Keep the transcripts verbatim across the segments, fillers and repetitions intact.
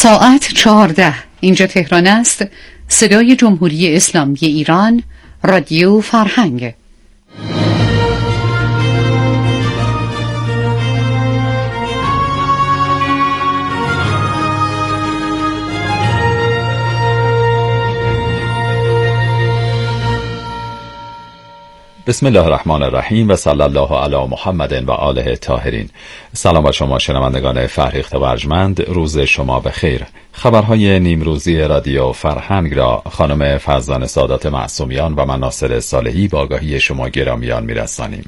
ساعت چهارده. اینجا تهران است. صدای جمهوری اسلامی ایران، رادیو فرهنگ. بسم الله الرحمن الرحیم و صلی الله علی محمد و آله الطاهرین. سلام بر شما شنوندگان فرهیخته و ارجمند، روز شما بخیر. خبرهای نیمروزی رادیو فرهنگ را خانم فرزانه سادات معصومیان و من ناصر صالحی با آگاهی شما گرامیان میرسانیم.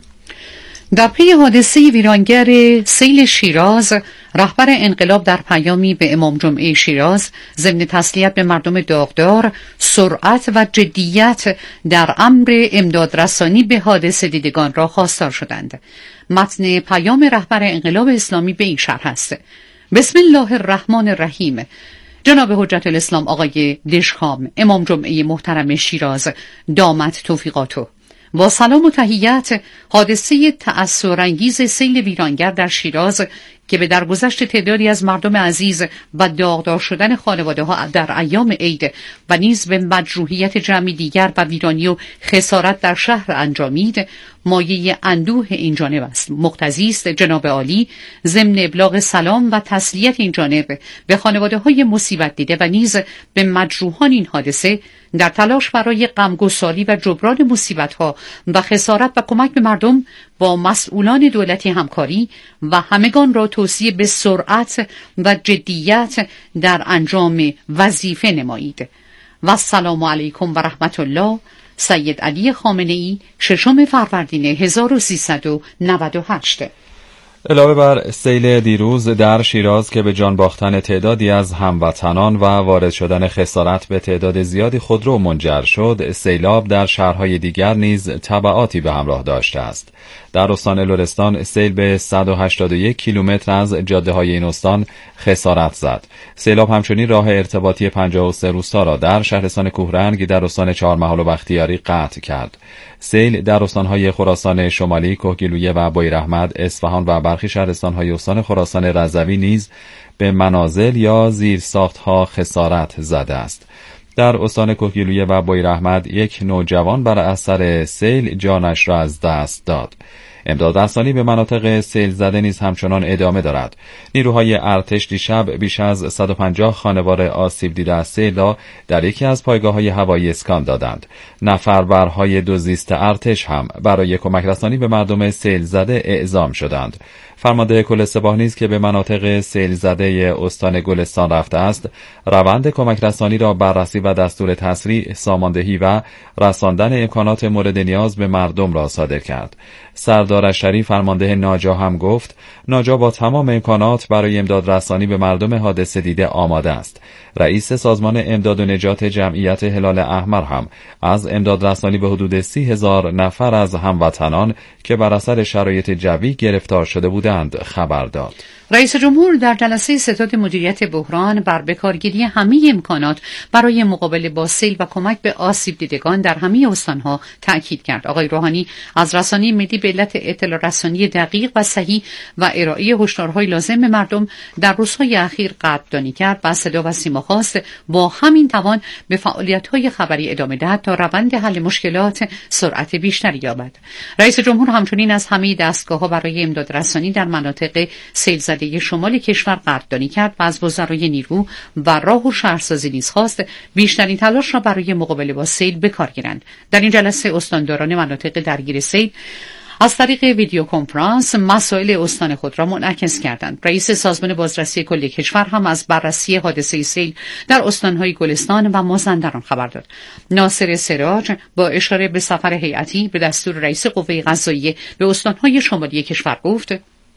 در پی حادثه ویرانگر سیل شیراز، رهبر انقلاب در پیامی به امام جمعه شیراز ضمن تسلیت به مردم داغدار، سرعت و جدیت در امر امدادرسانی به حادثه دیدگان را خواستار شدند. متن پیام رهبر انقلاب اسلامی به این شرح است: بسم الله الرحمن الرحیم. جناب حجت الاسلام آقای دژخام، امام جمعه محترم شیراز، دامت توفیقاتو، با سلام و تحیت، حادثه تأثرانگیز سیل ویرانگر در شیراز که به درگذشت تعدادی از مردم عزیز و داغدار شدن خانواده‌ها در ایام عید و نیز به مجروحیت جمعی دیگر و ویرانی و خسارت در شهر انجامید، مایه اندوه این جانب است. مقتضی است جناب عالی ضمن ابلاغ سلام و تسلیت این جانب به خانواده‌های مصیبت دیده و نیز به مجروحان این حادثه در تلاش برای غمگساری و جبران مصیبت‌ها و خسارت و کمک به مردم با مسئولان دولتی همکاری و همگان را توصیه به سرعت و جدیت در انجام وظیفه نمایید. و السلام علیکم و رحمت الله. سید علی خامنه‌ای، ششم فروردین هزار و سیصد و نود و هشت. علاوه بر سیل دیروز در شیراز که به جان باختن تعدادی از هموطنان و وارد شدن خسارت به تعداد زیادی خودرو منجر شد، سیلاب در شهرهای دیگر نیز تبعاتی به همراه داشته است. در استان لرستان سیل به صد و هشتاد و یک کیلومتر از جاده‌های این استان خسارت زد. سیلاب همچنین راه ارتباطی پنجاه و سه روستا را در شهرستان کوهرنگ در استان چهارمحال و بختیاری قطع کرد. سیل در استانهای خراسان شمالی، کهگیلویه و بویراحمد، اصفهان و برخی شهرستانهای استان خراسان رضوی نیز به منازل یا زیرساختها خسارت زده است. در استان کهگیلویه و بویراحمد یک نوجوان بر اثر سیل جانش را از دست داد. امدادرسانی به مناطق سیل زده نیز همچنان ادامه دارد. نیروهای ارتش دیشب بیش از صد و پنجاه خانوار آسیب دیده از سیل را در یکی از پایگاه‌های هوایی اسکان دادند. نفربرهای دو زیست ارتش هم برای کمک رسانی به مردم سیل زده اعزام شدند. فرمانده کل سپاه نیز که به مناطق سیل زده استان گلستان رفته است، روند کمک رسانی را بررسی و دستور تسریع، ساماندهی و رساندن امکانات مورد نیاز به مردم را صادر کرد. سردار اشری فرمانده ناجا هم گفت ناجا با تمام امکانات برای امداد رسانی به مردم حادثه دیده آماده است. رئیس سازمان امداد و نجات جمعیت هلال احمر هم از امداد رسانی به حدود سی هزار نفر از هموطنان که بر اثر شرایط جوی گرفتار شده بودند خبر داد. رئیس جمهور در جلسه ستاد مدیریت بحران بر بکارگیری همه امکانات برای مقابله با سیل و کمک به آسیب دیدگان در همه استانها تاکید کرد. آقای روحانی از رسانه ملی به علت اطلاع رسانی دقیق و صحیح و ارائه هشدارهای لازم به مردم در روزهای اخیر قدردانی کرد و صدا و سیما خواست با همین توان به فعالیت‌های خبری ادامه دهد تا روند حل مشکلات سرعت بیشتری یابد. رئیس جمهور همچنین از همه دستگاه‌ها برای امداد رسانی در مناطق سیل زده شمال کشور قدردانی کرد و از وزرای نیرو و راه و شهرسازی نیز خواست بیشترین تلاش را برای مقابله با سیل به کار گیرند. در این جلسه استانداران مناطق درگیر سیل از طریق ویدیو کنفرانس مسائل استان خود را منعکس کردند. رئیس سازمان بازرسی کل کشور هم از بررسی حادثه سیل در استانهای گلستان و مازندران خبر داد. ناصر سراج با اشاره به سفر هیئتی به دستور رئیس قوه قضاییه به استانهای شمالی کشور گفت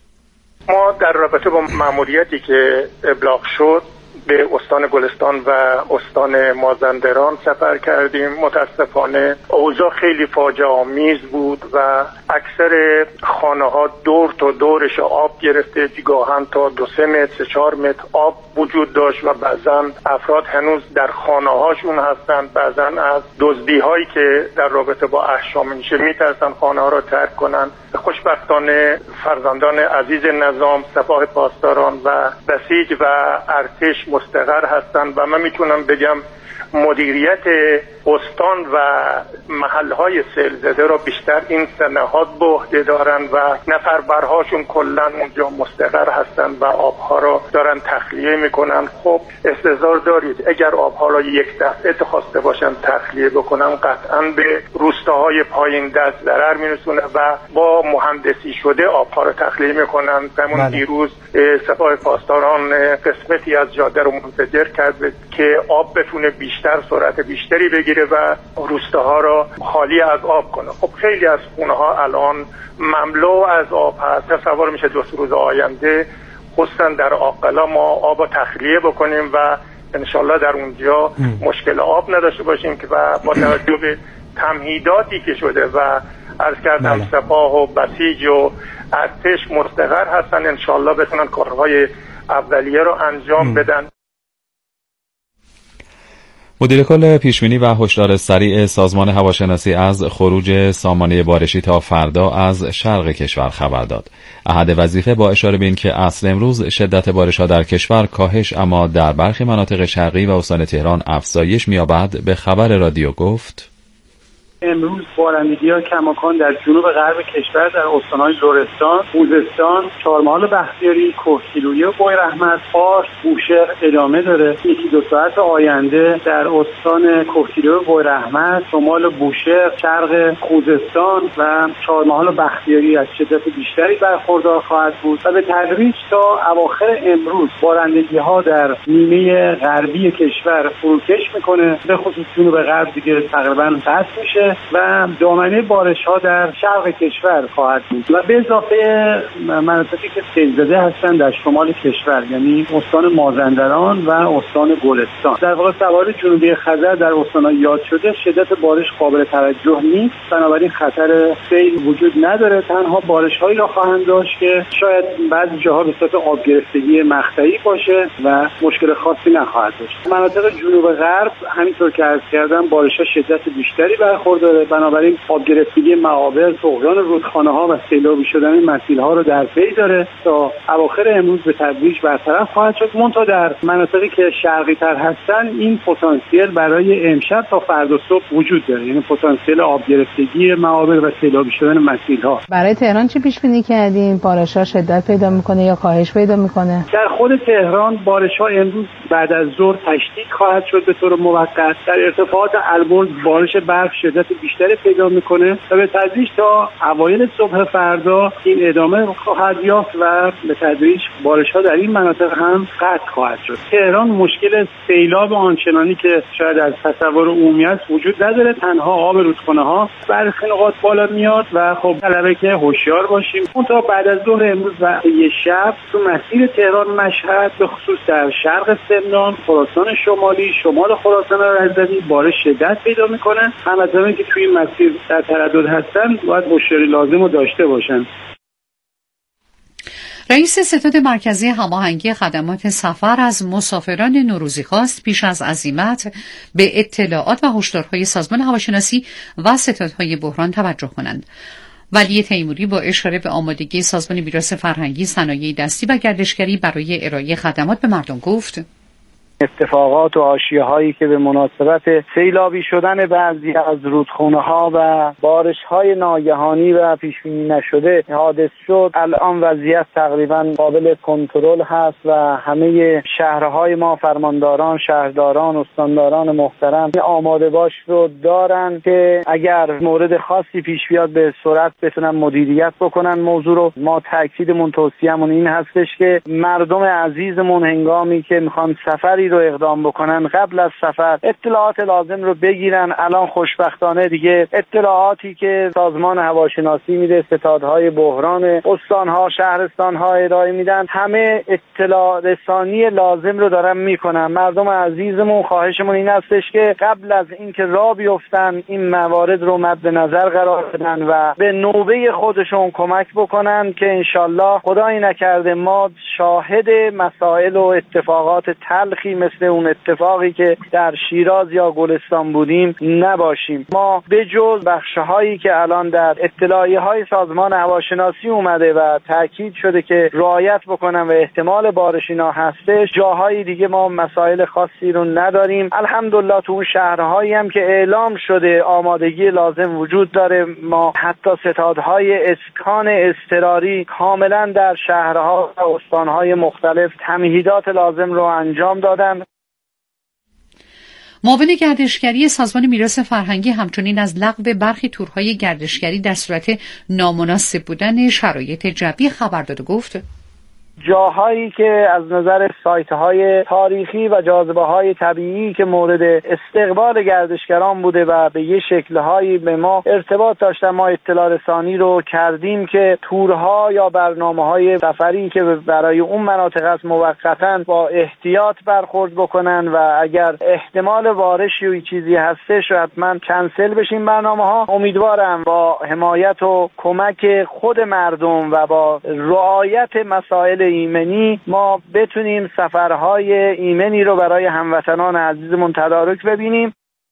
ما در رابطه با مأموریتی که ابلاغ شد به استان گلستان و استان مازندران سفر کردیم. متاسفانه اوضاع خیلی فاجعه آمیز بود و اکثر خانه ها دور تا دورش آب گرفته، گاهن تا دو سه متر سه چهار متر آب وجود داشت و بعضا افراد هنوز در خانه هاشون هستند. بعضا از دزدی هایی که در رابطه با احشام میشه میترسن خانه ها را ترک کنن. خوشبختانه فرزندان عزیز نظام، سپاه پاسداران و بسیج و ارتش مستقر هستند و من میتونم بگم مدیریت استان و محلهای سیل زده را بیشتر این سه نهاد به عهده دارند و نفربرهاشون کلا اونجا مستقر هستند و آبها را دارن تخلیه میکنن. خب استظهار دارید اگر آبها را یک دفعه خواسته باشن تخلیه بکنن قطعا به روستاهای پایین دست ضرر میرسونه و با مهندسی شده آبها را تخلیه میکنن. همون دیروز سپاه پاسداران قسمتی از جاده رو منفجر کرد که آب بتونه بیشتر سرعت بیشتری بگیره و روستاها را خالی از آب کنه. خب خیلی از خونه ها الان مملو از آب هست. تصور میشه دو روز آینده خصوصا در عاقلا ما آب تخلیه بکنیم و انشالله در اونجا مشکل آب نداشته باشیم که و با توجه به تمهیداتی که شده و عرض کردم سپاه و بسیج و ارتش مستقر هستن انشالله بتونن کارهای اولیه رو انجام بدن. مدیر کل پیشبینی و هشدار سریع سازمان هواشناسی از خروج سامانه بارشی تا فردا از شرق کشور خبر داد. احد وظیفه با اشاره به اینکه اصل امروز شدت بارش‌ها در کشور کاهش اما در برخی مناطق شرقی و استان تهران افزایش می‌یابد به خبر رادیو گفت: امروز بارندگی‌ها کماکان در جنوب غرب کشور در استان‌های لرستان، خوزستان، چهارمحال بختیاری، کهگیلویه و بویراحمد، فارس، بوشهر ادامه داره. یکی دو ساعت آینده در استان کهگیلویه و بویراحمد، شمال بوشهر، شرق خوزستان و چهارمحال بختیاری از شدت بیشتری برخوردار خواهد بود و به تدریج تا اواخر امروز بارندگی‌ها در نیمه غربی کشور فروکش می‌کنه. به خصوص جنوب غرب دیگه تقریباً قطع میشه و دامنه بارش ها در شرق کشور خواهد بود و به اضافه مناطقی که سیل زده هستن در شمال کشور یعنی استان مازندران و استان گلستان. در واقع سواحل جنوبی خزر در استان‌ها یاد شده شدت بارش قابل توجه نیست، بنابراین خطر سیل وجود نداره. تنها بارش‌هایی را خواهند داشت که شاید بعضی جاها به صورت آب گرفتگی مقطعی باشه و مشکل خاصی نخواهد داشت. مناطق جنوب غرب همینطور که عرض کردم بارش‌ها شدت بیشتری برخورد داره، بنابراین آب گرفتگی معابر، طغیان رودخانه‌ها و سیلابی شدن مسیل‌ها رو در پی داره. تا اواخر امروز به تدریج برطرف خواهد شد. منتها در مناطقی که شرقی‌تر هستن این پتانسیل برای امشب تا فردا صبح وجود داره، یعنی پتانسیل آب گرفتگی معابر و سیلابی شدن مسیل‌ها. برای تهران چی پیش بینی کردیم؟ بارش‌ها شدت پیدا می‌کنه یا کاهش پیدا می‌کنه؟ در خود تهران بارش‌ها امروز بعد از ظهر تشدید خواهد شد به طور موقت. در ارتفاعات البرز بارش برف شدت بیشتری پیدا میکنه و به تدریج تا اوایل صبح فردا این ادامه خواهد یافت و به تدریج بارش ها در این مناطق هم قطع خواهد شد. تهران مشکل سیلاب آنچنانی که شاید از تصور عمومی است وجود نداره، تنها آب رودخانه ها برخی نقاط بالا میاد و خب طلبه که هوشیار باشیم. اون تا بعد از ظهر امروز و یه شب تو مسیر تهران مشهد به خصوص در شرق سمنان، خراسان شمالی، شمال خراسان رضوی بارش شدت پیدا میکنه. همزمان که توی این مسیر در تردد هستن باید هوشیاری لازم رو داشته باشن. رئیس ستاد مرکزی هماهنگی خدمات سفر از مسافران نوروزی خواست پیش از عزیمت به اطلاعات و هشدارهای سازمان هواشناسی و ستادهای بحران توجه کنند. ولی تیموری با اشاره به آمادگی سازمان میراث فرهنگی، صنایع دستی و گردشگری برای ارائه خدمات به مردم گفت: اتفاقات و حاشیه‌هایی که به مناسبت سیلابی شدن بعضی از رودخانه‌ها و بارش‌های ناگهانی و پیش‌بینی نشده حادث شد، الان وضعیت تقریباً قابل کنترل هست و همه شهرهای ما فرمانداران، شهرداران، استانداران محترم آماده باش رو دارن که اگر مورد خاصی پیش بیاد به سرعت بتونن مدیریت بکنن موضوع رو. ما تاکیدمون توصیه‌مون این هستش که مردم عزیزمون هنگامی که میخوان سفری رو اقدام بکنن قبل از سفر اطلاعات لازم رو بگیرن. الان خوشبختانه دیگه اطلاعاتی که سازمان هواشناسی میده، ستادهای بحران استانها، شهرستانها ارائه میدن، همه اطلاع رسانی لازم رو دارن میکنن. مردم عزیزمون خواهشمون این هستش که قبل از اینکه راه بیفتن این موارد رو مد نظر قرار بدن و به نوبه خودشون کمک بکنن که انشالله خدایی نکرده ما شاهد مسائل و اتفاقات تلخی مثل اون اتفاقی که در شیراز یا گلستان بودیم نباشیم. ما به جز بخش‌هایی که الان در اطلاعیه‌های سازمان هواشناسی اومده و تاکید شده که رعایت بکنن و احتمال بارش اینا هستش، جاهای دیگه ما مسائل خاصی رو نداریم. الحمدلله تو اون شهرهایی هم که اعلام شده آمادگی لازم وجود داره. ما حتی ستادهای اسکان اضطراری کاملا در شهرها و استانهای مختلف تمهیدات لازم رو انجام دادن. معاون گردشگری سازمان میراث فرهنگی همچنین از لغو برخی تورهای گردشگری در صورت نامناسب بودن شرایط جوی خبر داد و گفت جاهایی که از نظر سایت‌های تاریخی و جاذبه‌های طبیعی که مورد استقبال گردشگران بوده و به یه شکل‌هایی به ما ارتباط داشتن، ما اطلاع رسانی رو کردیم که تورها یا برنامه‌های سفری که برای اون مناطق است موقتاً با احتیاط برخورد بکنن و اگر احتمال بارشی و چیزی هستش حتما کنسل بشین برنامه‌ها. امیدوارم با حمایت و کمک خود مردم و با رعایت مسائل ایمنی ما بتونیم سفرهای ایمنی رو برای هموطنان عزیزمون تدارک ببینیم.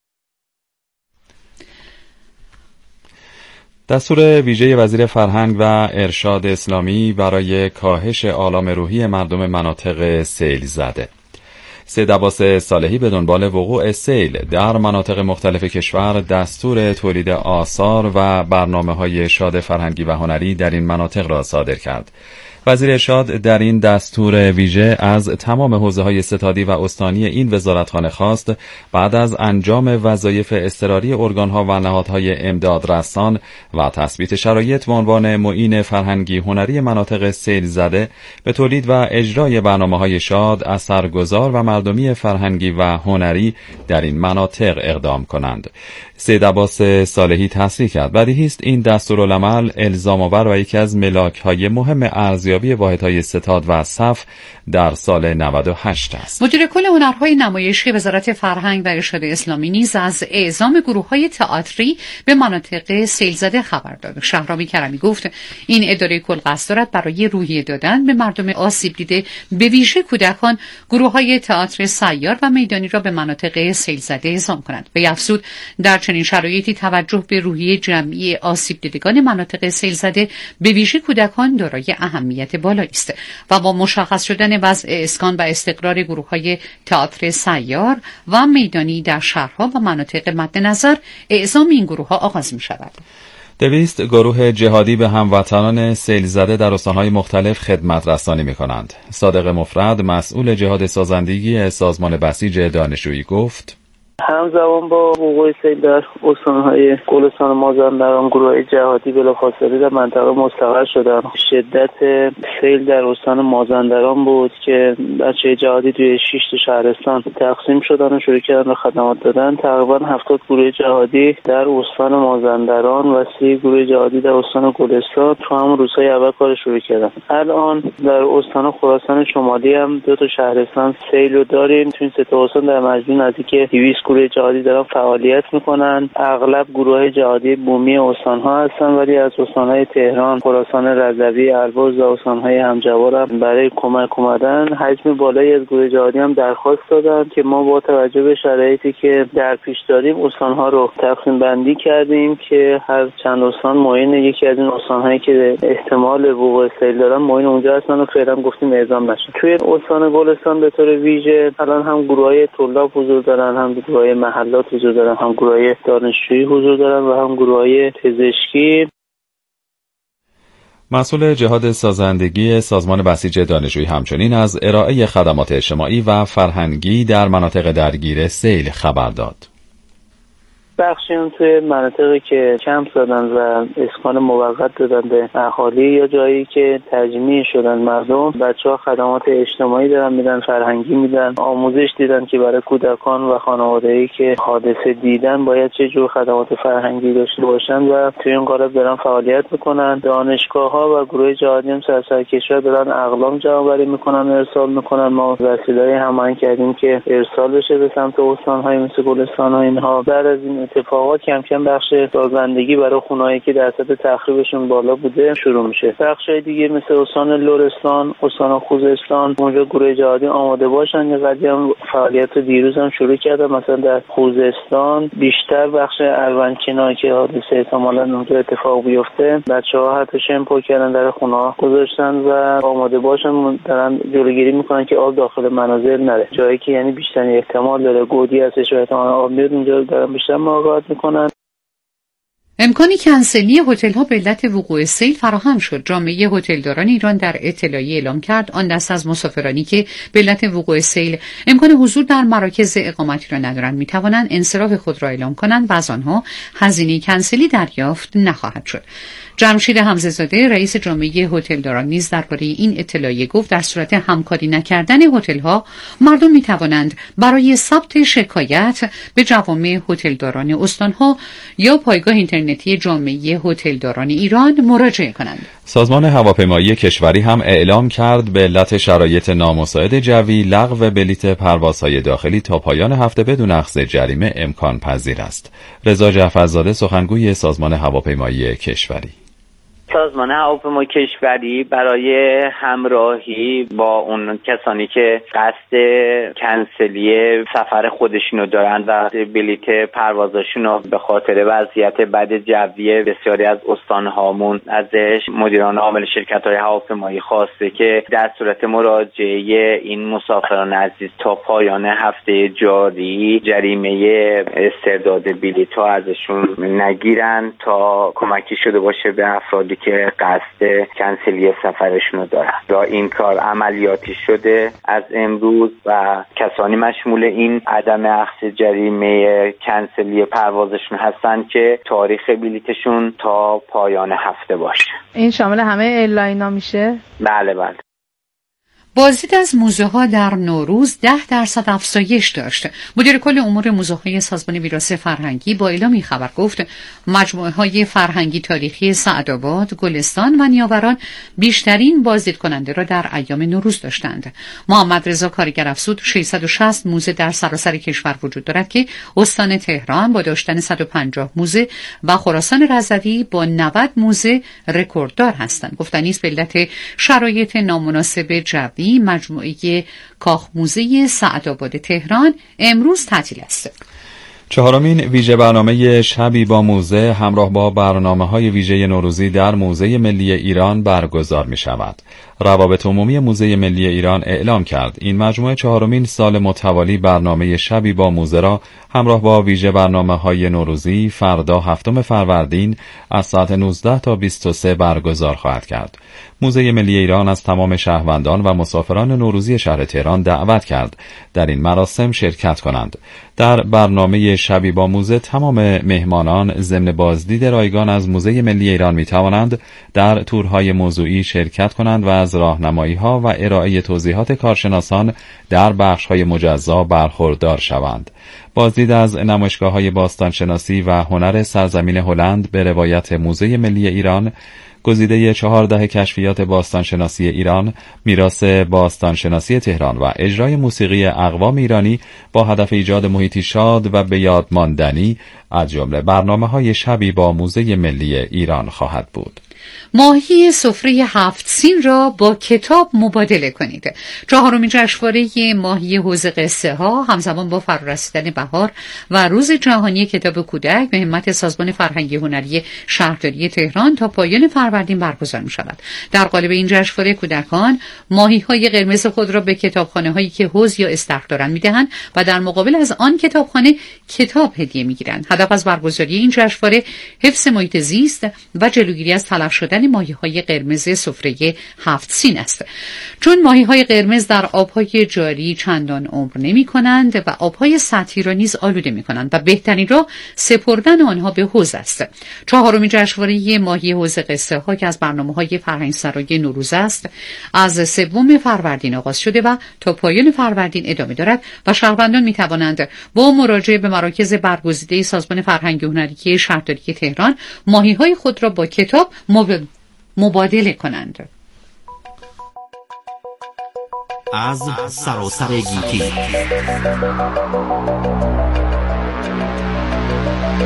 دستور ویژه وزیر فرهنگ و ارشاد اسلامی برای کاهش آلام روحی مردم مناطق سیل زده. سید عباس صالحی به دنبال وقوع سیل در مناطق مختلف کشور دستور تولید آثار و برنامه‌های ارشاد فرهنگی و هنری در این مناطق را صادر کرد. وزیر ارشاد در این دستور ویژه از تمام حوزه‌های ستادی و استانی این وزارتخانه خواست بعد از انجام وظایف اضطراری ارگان‌ها و نهادهای امداد رسان و تثبیت شرایط به عنوان معین فرهنگی هنری مناطق سیل زده به تولید و اجرای برنامه‌های شاد، اثرگذار و مردمی فرهنگی و هنری در این مناطق اقدام کنند. سید عباس صالحی تصریح کرد بدیهی است این دستورالعمل الزام آور و یکی از ملاک‌های مهم ارزیابی واحدهای ستاد و صف در سال نود و هشت است. مدیر کل هنرهای نمایشی وزارت فرهنگ و ارشاد اسلامی نیز از اعزام گروه‌های تئاتری به مناطق سیل زده خبر داد. شهرام کرمی گفت این اداره کل قصد دارد برای روحیه دادن به مردم آسیب دیده به ویژه کودکان گروه‌های تئاتر سیار و میدانی را به مناطق سیل زده اعزام کند. به افزود در چنین شرایطی توجه به روحیه جمعی آسیب دیدگان مناطق سیل زده به ویژه کودکان دارای اهمیت بالایی است و با مشخص شدن وضع اسکان و استقرار گروه‌های تئاتر سیار و میدانی در شهرها و مناطق مد نظر اعزام این گروه‌ها آغاز می‌شود. دویست گروه جهادی به هموطنان سیل زده در استان‌های مختلف خدمت رسانی می‌کنند. صادق مفرد مسئول جهاد سازندگی سازمان بسیج دانشجویی گفت همزمان با وقوع سیل در استان‌های گلستان و مازندران گروه‌های جهادی بلافاصله در منطقه مستقر شدند. شدت سیل در استان مازندران بود که بچه جهادی توی شش تا شهرستان تقسیم شدن و شروع کردن به خدمات دادن. تقریبا هفتاد گروه جهادی در استان مازندران و سی گروه جهادی در استان گلستان تو همون روزهای اول کار شروع کردن. الان در استان خراسان شمالی هم دو تا شهرستان سیل رو داریم. تو این سه تا استان در مجموع نزدیک دویست گروه جهادی دارن فعالیت میکنن. اغلب گروه جهادی بومی استان‌ها هستن ولی از استان‌های تهران، خراسان رضوی، البرز و استان‌های همجوار هم برای کمک اومدن. حجم بالایی از گروه جهادی هم درخواست دادن که ما با توجه به شرایطی که در پیش داریم استان‌ها رو تقسیم بندی کردیم که هر چند استان معین یکی از این استان‌هایی که احتمال وقوع سیل دارن معین اونجا هستن و فعلا گفتیم اعزام نشن. توی استان گلستان به طور ویژه الان هم گروه‌های طلاب حضور دارن، هم گروه‌های محلات حضور دارن، هم گروه‌های دانشجویی حضور دارن و هم گروه‌های پزشکی. مسئول جهاد سازندگی سازمان بسیج دانشجویی همچنین از ارائه خدمات اجتماعی و فرهنگی در مناطق درگیر سیل خبر داد. بخشیون توی مناطقی که کمپ زدن و اسکان موقت دادن به اهالی یا جایی که تجمیع شدن مردم، بچه‌ها خدمات اجتماعی دارن میدن، فرهنگی میدن، آموزش دیدن که برای کودکان و خانواده‌ای که حادثه دیدن باید چه جور خدمات فرهنگی داشته باشن و توی این قالب دارن فعالیت میکنن. دانشگاه‌ها و گروه جهادی هم سراسر کشور دارن اقلام جمع‌آوری میکنن، ارسال میکنن. ما وسیله‌ای هماهنگ کردیم که ارسال بشه به سمت استان‌های مثل گلستان و اینها. بعد از این اتفاقات کم کم بخش سازندگی برای خونه‌ای که درصد تخریبشون بالا بوده شروع میشه. بخشای دیگه مثل استان لرستان، استان خوزستان، اونجا گروه جهادی آماده باشن. یه قضیه هم فعالیت دیروز هم شروع کرده، مثلا در خوزستان بیشتر بخش اروندکنار که حادثه احتمالاً اونجا اتفاق بیفته، بچه‌ها حتی شمپو کردن در خونه گذاشتن و آماده باشن، دارن جلوگیری میکنن که آب داخل منازل نره. جایی که یعنی بیشتر احتمال داره گودی هستش و احتمال آب میاد، اونجا دارن بیشتر مراقبت میکنن. امکان کنسلی هتل‌ها به علت وقوع سیل فراهم شد. جامعه هتلداران ایران در اطلاعیه اعلام کرد آن دست از مسافرانی که به علت وقوع سیل امکان حضور در مراکز اقامتی را ندارند میتوانند انصراف خود را اعلام کنند و از آنها هزینه کنسلی دریافت نخواهد شد. جمشید حمزه‌زاده رئیس جامعه هتلداران نیز درباره این اطلاعیه گفت در صورت همکاری نکردن هتل‌ها مردم می‌توانند برای ثبت شکایت به جوامع هتلداران استان‌ها یا پایگاه اینترنتی جامعه هتلداران ایران مراجعه کنند. سازمان هواپیمایی کشوری هم اعلام کرد به علت شرایط نامساعد جوی لغو بلیت پروازهای داخلی تا پایان هفته بدون اخذ جریمه امکان پذیر است. رضا جعفرزاده سخنگوی سازمان هواپیمایی کشوری: سازمان هواپیمایی کشوری برای همراهی با اون کسانی که قصد کنسلی سفر خودشونو دارن و بلیت پروازشونو به خاطر وضعیت بد جوی بسیاری از استانهامون ازش مدیران عامل شرکت‌های هواپیمایی خواسته که در صورت مراجعه این مسافران عزیز تا پایان هفته جاری جریمه استرداد بلیط‌ها ازشون نگیرن تا کمکی شده باشه به افرادی که قصد کنسلی سفرشون دارن. و این کار عملیاتی شده از امروز و کسانی مشمول این عدم اخذ جریمه کنسلی پروازشون هستن که تاریخ بلیتشون تا پایان هفته باشه. این شامل همه ایرلاینا میشه؟ بله بله. بازدید از موزه ها در نوروز ده درصد افزایش داشت. مدیر کل امور موزه های سازمان میراث فرهنگی با اعلام این خبر گفت مجموعه های فرهنگی تاریخی سعدآباد، گلستان و نیاوران بیشترین بازدید کننده را در ایام نوروز داشتند. محمد رضا کارگر افزود ششصد و شصت موزه در سراسر کشور وجود دارد که استان تهران با داشتن صد و پنجاه موزه و خراسان رضوی با نود موزه رکورددار هستند. گفتنی است به علت شرایط نامناسب جوی مجموعه کاخ موزه سعدآباد تهران امروز تعطیل است. چهارمین ویژه برنامه شبی با موزه همراه با برنامه‌های ویژه نوروزی در موزه ملی ایران برگزار می شود. روابط عمومی موزه ملی ایران اعلام کرد این مجموعه چهارمین سال متوالی برنامه شبی با موزه را همراه با ویژه برنامه‌های نوروزی فردا هفتم فروردین از ساعت نوزده تا بیست و سه برگزار خواهد کرد. موزه ملی ایران از تمام شهروندان و مسافران نوروزی شهر تهران دعوت کرد در این مراسم شرکت کنند. در برنامه شبی با موزه تمام مهمانان ضمن بازدید رایگان از موزه ملی ایران می توانند در تورهای موضوعی شرکت کنند و از راهنمایی‌ها و ارائه توضیحات کارشناسان در بخش‌های مجزا برخوردار شوند. بازدید از نمایشگاه‌های باستانشناسی و هنر سرزمین هلند به روایت موزه ملی ایران، گزیده چهار دهه کشفیات باستانشناسی ایران، میراث باستانشناسی تهران و اجرای موسیقی اقوام ایرانی با هدف ایجاد محیطی شاد و به یاد ماندنی از جمله برنامه‌های شبی با موزه ملی ایران خواهد بود. ماهی سفره هفت سین را با کتاب مبادله کنید. چهارمین جشنواره ماهی حوض قصه ها همزمان با فرارسیدن بهار و روز جهانی کتاب کودک به همت سازمان فرهنگی هنری شهرداری تهران تا پایان فروردین برگزار می شود. در قالب این جشنواره کودکان ماهی های قرمز خود را به کتابخانه هایی که حوض یا استخر دارند می دهند و در مقابل از آن کتابخانه کتاب هدیه می گیرند. هدف از برگزاری این جشنواره حفظ محیط زیست و جلوگیری از تلف شدن ماهی‌های قرمز سفره هفت سین است. چون ماهی‌های قرمز در آب‌های جاری چندان عمر نمی‌کنند و آب‌های سطحی را نیز آلوده می‌کنند و بهترین راه سپردن آنها به حوض است. چهارمین جشنواره ماهی حوض قصه ها که از برنامه‌های فرهنگسرای نوروز است، از سوم فروردین آغاز شده و تا پایان فروردین ادامه دارد و شهروندان می‌توانند با مراجعه به مراکز برگزیده سازمان فرهنگی هنری شهرداری تهران ماهی‌های خود را با کتاب مبادله کنند. از سراسر گیتی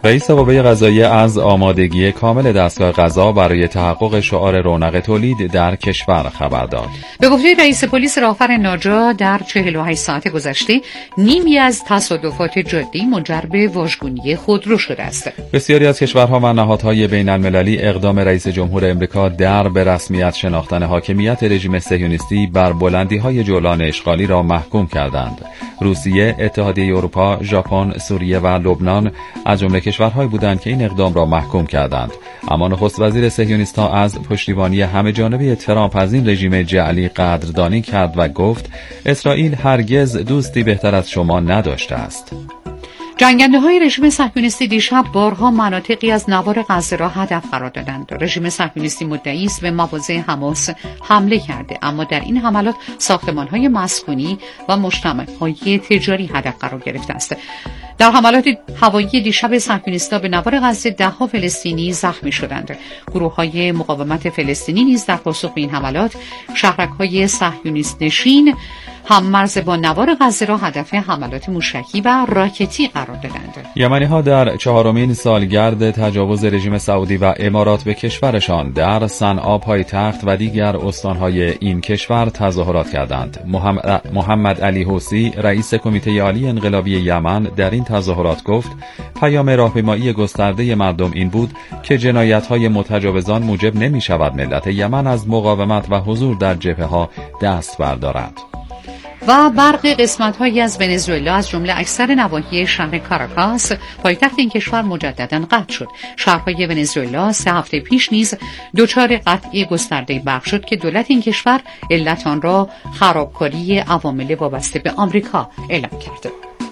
رئیس قوه قضاییه از آمادگی کامل دستگاه قضا برای تحقق شعار رونق تولید در کشور خبر داد. به گفته رئیس پلیس راهور ناجا در چهل و هشت ساعت گذشته نیمی از تصادفات جاده‌ای منجر به واژگونی خودرو شده است. بسیاری از کشورها و نهادهای بین المللی اقدام رئیس جمهور امریکا در به رسمیت شناختن حاکمیت رژیم صهیونیستی بر بلندی‌های جولان اشغالی را محکوم کردند. روسیه، اتحادیه اروپا، ژاپن، سوریه و لبنان از جمله کشورهایی بودند که این اقدام را محکوم کردند. اما نخست وزیر صهیونیست‌ها از پشتیبانی همه‌جانبه ترامپ از این رژیم جعلی قدردانی کرد و گفت اسرائیل هرگز دوستی بهتر از شما نداشته است. جنگنده های رژیم صهیونیستی دیشب بارها مناطقی از نوار غزه را هدف قرار دادند. رژیم صهیونیستی مدعی است به مواضع حماس حمله کرده، اما در این حملات ساختمان های مسکونی و مجتمع های تجاری هدف قرار گرفته است. در حملات هوایی دیشب صهیونیست‌ها به نوار غزه ده‌ها فلسطینی زخمی شدند. گروه‌های مقاومت فلسطینی نیز در پاسخ به این حملات شهرک‌های صهیونیست نشین هم مرز با نوار غزه را هدف حملات موشکی و راکتی قرار دادند. یمنی‌ها در چهارمین سالگرد تجاوز رژیم سعودی و امارات به کشورشان در صنعا پایتخت و دیگر استان‌های این کشور تظاهرات کردند. محمد علی حوثی رئیس کمیته عالی انقلابی یمن در این تظاهرات گفت پیام راهپیمایی گسترده مردم این بود که جنایت‌های متجاوزان موجب نمی‌شود ملت یمن از مقاومت و حضور در جبهه‌ها دست بردارد. و برق قسمت‌هایی از ونزوئلا از جمله اکثر نواحی شهر کاراکاس پایتخت این کشور مجدداً قطع شد. شهرهای ونزوئلا سه هفته پیش نیز دچار قطع گسترده برق شد که دولت این کشور علت آن را خرابکاری عوامل وابسته به آمریکا اعلام کرد.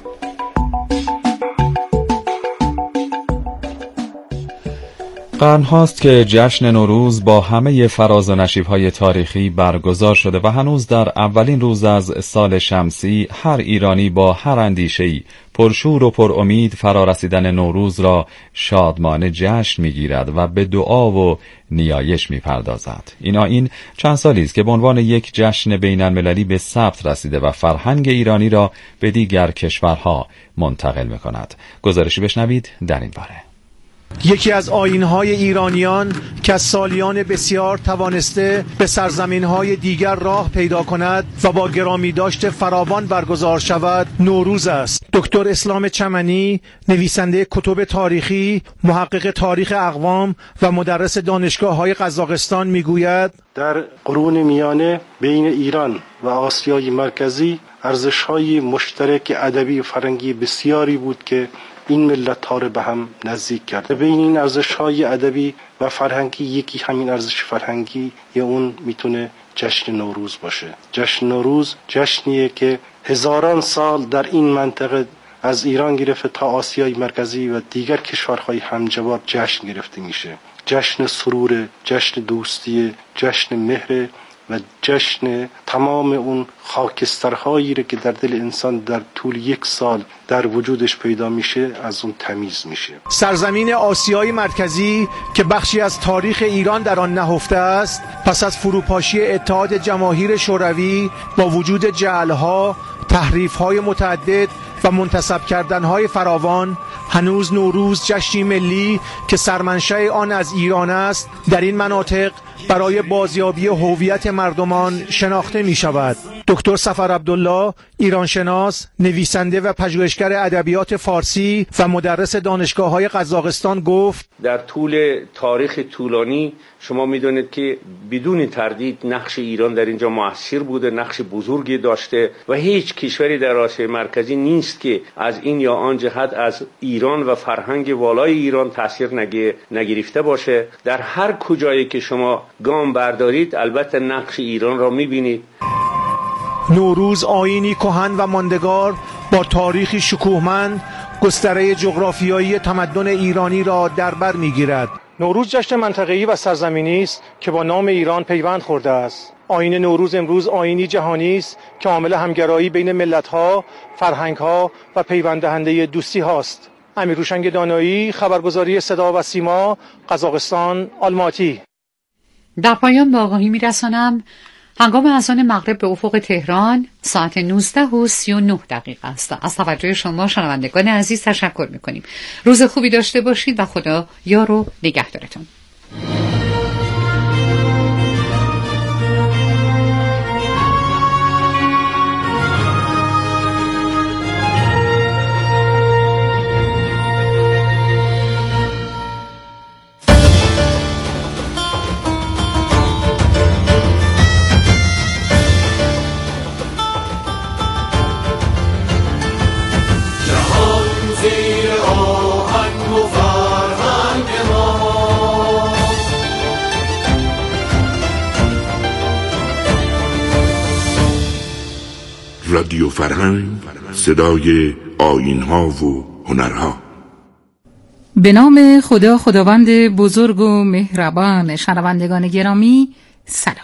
قرن هاست که جشن نوروز با همه فراز و نشیب‌های تاریخی برگزار شده و هنوز در اولین روز از سال شمسی هر ایرانی با هر اندیشه‌ای پرشور و پر امید فرارسیدن نوروز را شادمانه جشن می‌گیرد و به دعا و نیایش می‌پردازد. این آیین چند سالی است که به عنوان یک جشن بین‌المللی به ثبت رسیده و فرهنگ ایرانی را به دیگر کشورها منتقل می‌کند. گزارشی بشنوید در این باره. یکی از آیین‌های ایرانیان که از سالیان بسیار توانسته به سرزمین‌های دیگر راه پیدا کند و با گرامی داشت فراوان برگزار شود نوروز است. دکتر اسلام چمنی، نویسنده کتب تاریخی، محقق تاریخ اقوام و مدرس دانشگاه‌های قزاقستان میگوید در قرون میانه بین ایران و آسیای مرکزی ارزش‌های مشترک ادبی و فرهنگی بسیاری بود که این ملت ها رو به هم نزدیک کرده. بین این ارزش‌های ادبی و فرهنگی یکی همین ارزش فرهنگی یا اون میتونه جشن نوروز باشه. جشن نوروز جشنیه که هزاران سال در این منطقه از ایران گرفته تا آسیای مرکزی و دیگر کشورهای همجوار جشن گرفته میشه. جشن سرور، جشن دوستی، جشن مهر و جشن تمام اون خاکسترهایی رو که در دل انسان در طول یک سال در وجودش پیدا میشه از اون تمیز میشه. سرزمین آسیای مرکزی که بخشی از تاریخ ایران در آن نهفته است، پس از فروپاشی اتحاد جماهیر شوروی با وجود جعلها، تحریف‌های متعدد و منتسب کردن‌های فراوان، هنوز نوروز جشنی ملی که سرمنشأ آن از ایران است در این مناطق برای بازیابی هویت مردمان شناخته می شود. دکتر سفر عبدالله، ایرانشناس، نویسنده و پژوهشگر ادبیات فارسی و مدرس دانشگاه‌های قزاقستان گفت در طول تاریخ طولانی شما می‌دونید که بدون تردید نقش ایران در اینجا موثر بوده، نقش بزرگی داشته و هیچ کشوری در آسیای مرکزی نیست که از این یا آن جهت از ایران و فرهنگ والای ایران تاثیر نگرفته باشه. در هر کجایی که شما گام بردارید البته نقش ایران را می‌بینید. نوروز آیینی کهن و ماندگار با تاریخی شکوهمند گستره جغرافیایی تمدن ایرانی را در بر می‌گیرد. نوروز جشن منطقه‌ای و سرزمینی است که با نام ایران پیوند خورده است. آیین نوروز امروز آیینی جهانی است که عامل همگرایی بین ملت‌ها، فرهنگ‌ها و پیوند دهنده دوستی هاست. امیرهوشنگ دانایی، خبرگزاری صدا و سیما، قزاقستان، آلماتی. در پایان به آگاهی می‌رسانم هنگام اذان مغرب به افق تهران ساعت نوزده و سی و نه دقیقه است. از توجه شما شنوندگان عزیز تشکر میکنیم. روز خوبی داشته باشید و خدا یار و نگهدارتون. رادیو فرهنگ، صدای آیین‌ها و هنرها. به نام خدا خداوند بزرگ و مهربان. شنوندگان گرامی سلام.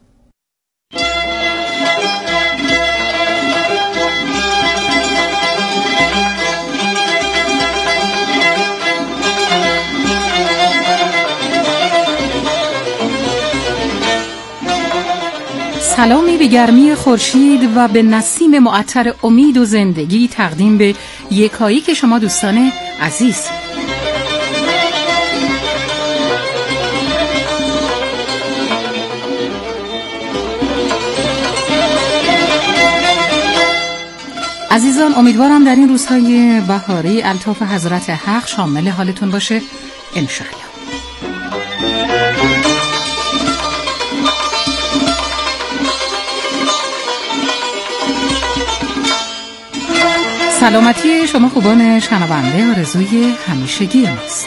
سلامی به گرمی خورشید و به نسیم معطر امید و زندگی تقدیم به یکایی که شما دوستان عزیز. عزیزان، امیدوارم در این روزهای بهاری الطاف حضرت حق شامل حالتون باشه انشاءالله. سلامتی شما خوبان شنونده آرزوی همیشگی ماست.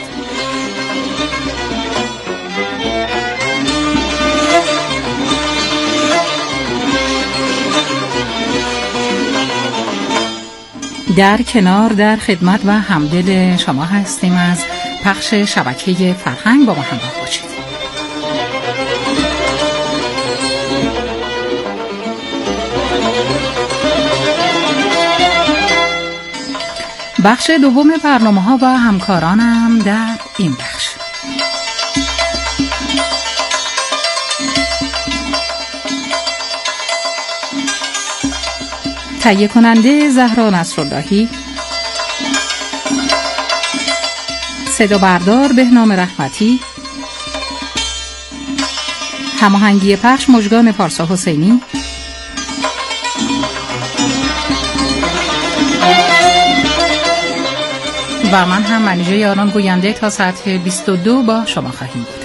در کنار در خدمت و همدل شما هستیم از پخش شبکه فرهنگ. با ما همراه باشید. بخش دوم برنامه‌ها و همکارانم در این بخش. تهیه کننده زهرا نصراللهی، صدا بردار بهنام رحمتی، هماهنگی پخش مژگان پارسا حسینی، و من هم منیژه یاران گوینده تا ساعت بیست و دو با شما خواهیم بود.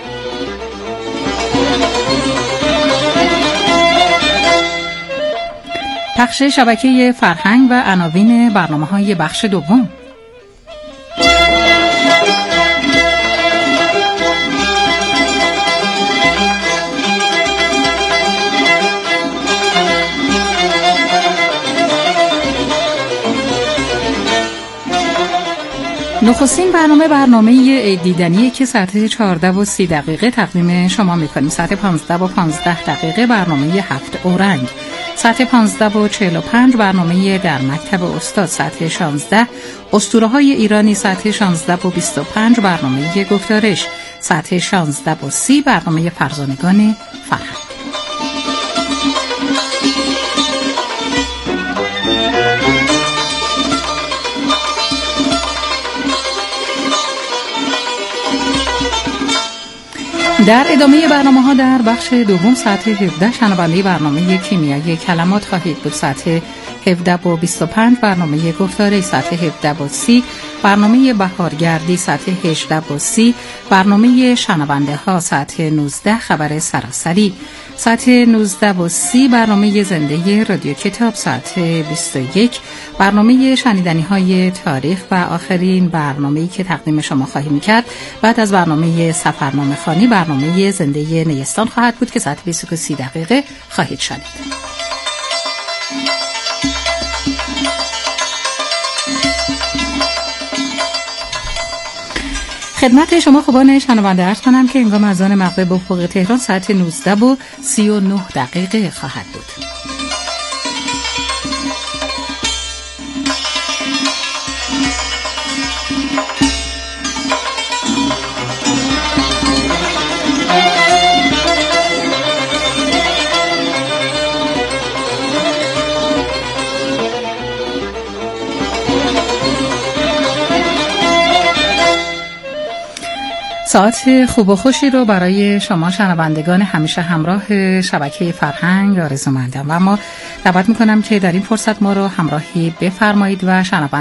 پخش شبکه فرهنگ و عناوین برنامه‌های بخش دوم. نخستین برنامه برنامه دیدنیه که ساعت چهارده و سی دقیقه تقدیم شما میکنیم. ساعت پانزده و پانزده دقیقه برنامه هفت اورنگ، ساعت پانزده و چهل و پنج برنامه در مکتب استاد، ساعت شانزده اسطوره های ایرانی، ساعت شانزده و بیست و پنج برنامه گفتارش، ساعت شانزده و سی برنامه فرزانگان فرهنگ. در ادامه برنامه‌ها در بخش دوم ساعت هفده شنونده برنامه کیمیای کلمات خواهید بود. ساعت هفده و بیست و پنج برنامه گفتاری، ساعت هفده و سی برنامه بهارگردی، ساعت هجده و سی برنامه شنونده ها، ساعت نوزده خبر سراسری، ساعت نوزده و سی برنامه زنده رادیو کتاب، ساعت بیست و یک برنامه شنیدنی های تاریخ و آخرین برنامه‌ای که تقدیم شما خواهیم کرد بعد از برنامه سفرنامه خوانی برنامه زنده نیستان خواهد بود که ساعت بیست و سی دقیقه خواهید شنید. خدمت شما خوبان شنونده عرض کنم که هنگام اذان مغرب به افق تهران ساعت نوزده و سی و نه دقیقه خواهد بود. ساعت خوب و خوشی رو برای شما شنوندگان همیشه همراه شبکه فرهنگ آرزو مندم و اما دعوت میکنم که در این فرصت ما رو همراهی بفرمایید و شنوندگان